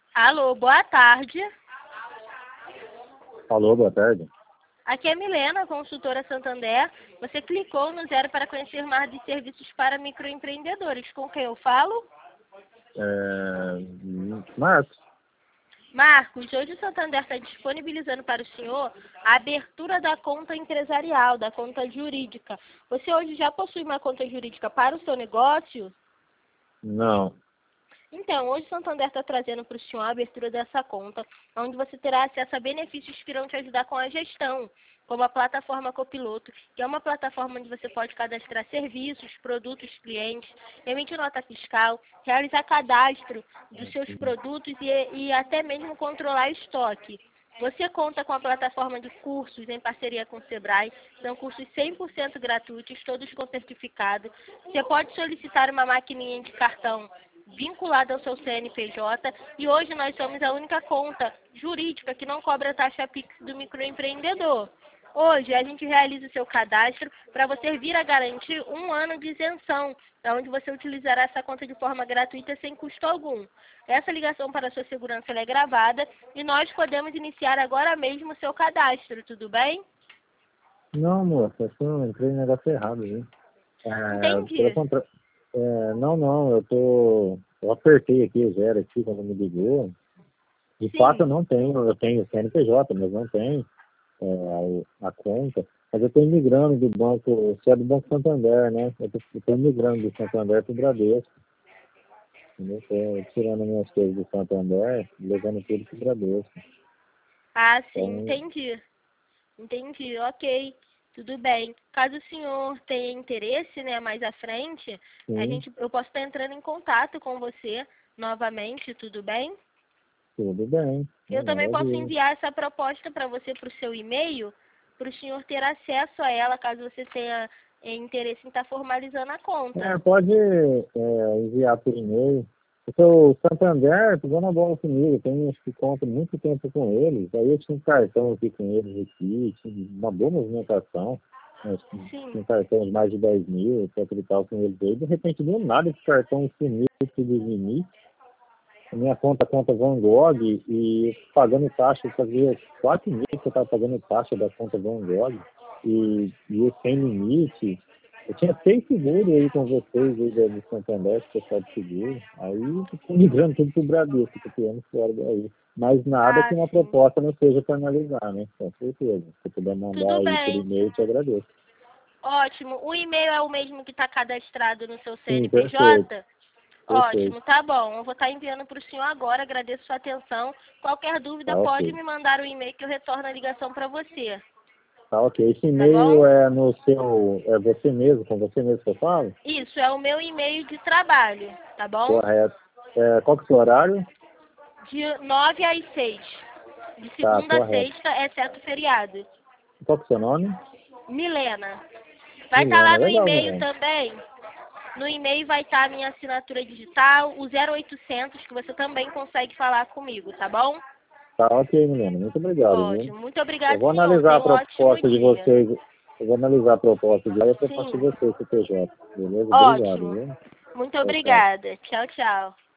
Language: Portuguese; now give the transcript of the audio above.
Alô, boa tarde. Alô, boa tarde. Aqui é Milena, consultora Santander. Você clicou no 0 para conhecer mais de serviços para microempreendedores. Com quem eu falo? Marcos. Marcos, hoje o Santander está disponibilizando para o senhor a abertura da conta empresarial, da conta jurídica. Você hoje já possui uma conta jurídica para o seu negócio? Não. Então, hoje o Santander está trazendo para o senhor a abertura dessa conta, onde você terá acesso a benefícios que irão te ajudar com a gestão, como a plataforma Copiloto, que é uma plataforma onde você pode cadastrar serviços, produtos, clientes, emitir nota fiscal, realizar cadastro dos seus produtos e até mesmo controlar estoque. Você conta com a plataforma de cursos em parceria com o Sebrae, são cursos 100% gratuitos, todos com certificado. Você pode solicitar uma maquininha de cartão vinculada ao seu CNPJ e hoje nós somos a única conta jurídica que não cobra taxa Pix do microempreendedor. Hoje a gente realiza o seu cadastro para você vir a garantir 1 ano de isenção, onde você utilizará essa conta de forma gratuita sem custo algum. Essa ligação para a sua segurança é gravada e nós podemos iniciar agora mesmo o seu cadastro, tudo bem? Não, moça, eu entrei no negócio errado, viu? Entendi. Não, eu apertei aqui o 0 aqui quando me ligou. De Sim. fato eu tenho CNPJ, mas não tenho a conta. Mas eu estou migrando do banco, você é do Banco Santander, né? Eu estou migrando do Santander para o Bradesco. Estou tirando minhas coisas do Santander, levando tudo para o Bradesco. Ah, sim, Então, entendi, ok, tudo bem. Caso o senhor tenha interesse, né, mais à frente, sim, eu posso estar entrando em contato com você novamente, tudo bem? tudo bem. Eu também posso Maravilha. enviar essa proposta para você para o seu e-mail, para o senhor ter acesso a ela, caso você tenha interesse em estar formalizando a conta. Pode enviar por e-mail. O Santander pegou na bola comigo, eu tenho acho que conta muito tempo com eles. Aí eu tinha um cartão aqui com eles aqui, tinha uma boa movimentação. Acho que Sim. tinha um cartão de mais de 10 mil, etc e tal com eles aí. De repente, do nada, esse cartão sumiu tudo os limites. A minha conta Van Gogh e pagando taxa, fazia 4 meses que eu estava pagando taxa da conta Van Gogh e eu sem limite. Eu tinha 6 seguros aí com vocês aí do Santander, pessoal de seguro. Aí eu tô migrando tudo pro Bradesco, tô tirando fora daí. Mas nada que Ah, uma sim. proposta não seja para analisar, né? Com certeza. Se puder mandar Tudo aí por bem. e-mail, eu te agradeço. Ótimo. O e-mail é o mesmo que está cadastrado no seu Sim, perfeito, CNPJ? perfeito. Ótimo, tá bom. Eu vou estar enviando para o senhor agora, agradeço sua atenção. Qualquer Tá dúvida, pode ok. me mandar o e-mail que eu retorno a ligação para você, Tá ok. Esse tá bom? e-mail é no seu. É você mesmo, com você mesmo que eu falo? Isso, é o meu e-mail de trabalho, tá bom? Correto. Qual que é o seu horário? De 9 às 6. De Tá, segunda a correto. sexta, exceto feriado. Qual que é o seu nome? Milena. Vai estar Milena. lá no Legal, e-mail Milena. também. No e-mail vai estar a minha assinatura digital, o 0800, que você também consegue falar comigo, tá bom? Tá ok, Milena. Muito obrigado, viu? Ótimo. Muito Eu obrigado, vou senhor. analisar a Tenha um ótimo proposta de dia. vocês. Eu vou analisar a proposta de lá e a proposta de Sim. vocês, CPJ. Beleza? Obrigado, Ótimo. viu? Muito Tchau, tchau. obrigada. Tchau, tchau.